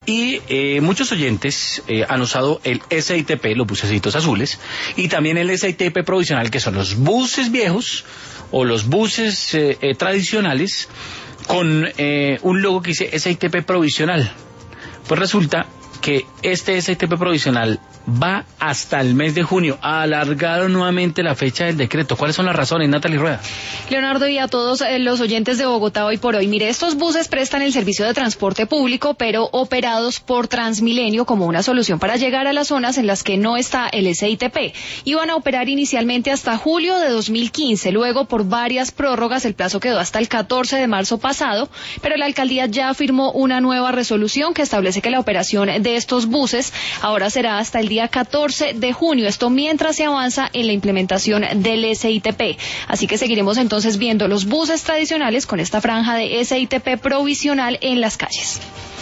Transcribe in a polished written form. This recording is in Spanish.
Y muchos oyentes han usado el SITP, los bucecitos azules, y también el SITP provisional, que son los buses viejos o los buses tradicionales con un logo que dice SITP provisional. Pues resulta que este SITP provisional va hasta el mes de junio. Alargaron nuevamente la fecha del decreto. ¿Cuáles son las razones, Natalie Rueda? Leonardo, y a todos los oyentes de Bogotá hoy por hoy. Mire, estos buses prestan el servicio de transporte público, pero operados por Transmilenio como una solución para llegar a las zonas en las que no está el SITP. Iban a operar inicialmente hasta julio de 2015. Luego, por varias prórrogas, el plazo quedó hasta el 14 de marzo pasado, pero la alcaldía ya firmó una nueva resolución que establece que la operación de estos buses ahora será hasta el día 14 de junio, esto mientras se avanza en la implementación del SITP. Así que seguiremos entonces viendo los buses tradicionales con esta franja de SITP provisional en las calles.